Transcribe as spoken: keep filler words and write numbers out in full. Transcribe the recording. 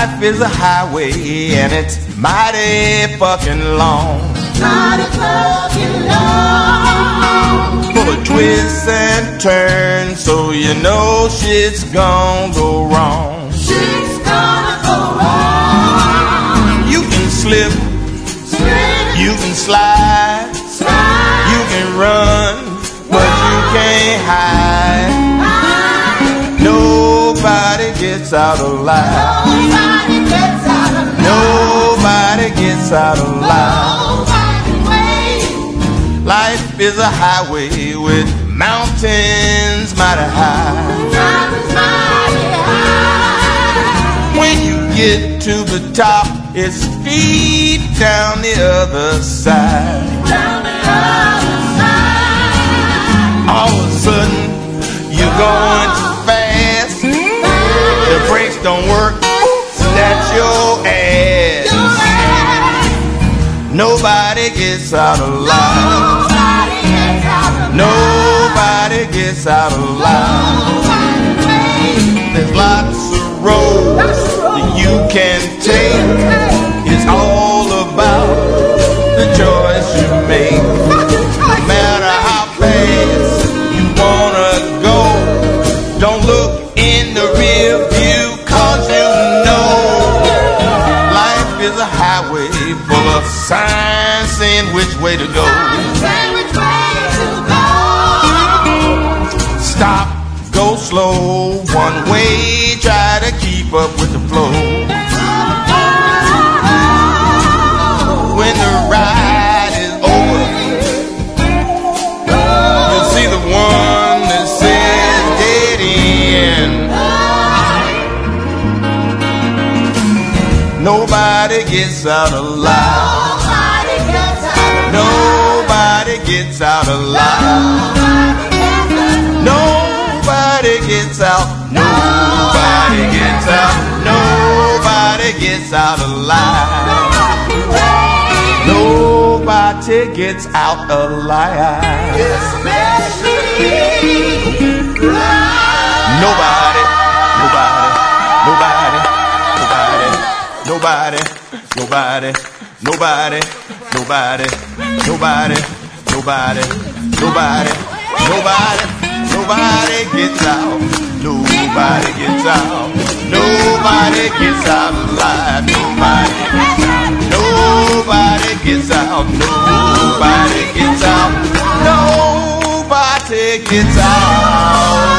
Life is a highway and it's mighty fucking long. Mighty fucking long. Full of twists and turns, so you know shit's gonna go wrong. Shit's gonna go wrong. You can slip, Slip, you can slide, slide, you can run, but you can't hide. hide. Nobody gets out alive. Nobody gets out of Nobody gets out alive. Nobody waits. Life is a highway with mountains mighty high. Mountains mighty high. When you get to the top, it's steep down the other side. Down the other side. All of a sudden, you're going too fast. The brakes don't work. That's your ass. Nobody gets out alive. Nobody gets out of Nobody gets out alive. Nobody waits. There's lots of roads that you can take. It's all about the choice you make. No matter how fast you wanna go, don't look in the rear view, cause you know life is a highway full of signs saying which way to go. Say which way to go. Stop, go slow, one way, try to keep up with the flow. When the ride is over, you'll see the one that says dead end. Nobody gets out alive. Nobody gets out of Nobody gets out alive. Nobody gets out. Nobody gets out. Nobody gets out alive. Nobody gets out alive. Nobody, nobody, nobody, nobody, nobody, nobody, nobody, nobody, nobody, nobody, nobody, nobody gets out. Nobody gets out. Nobody gets out alive. Nobody gets out. Nobody gets out. Nobody gets out. Nobody gets out.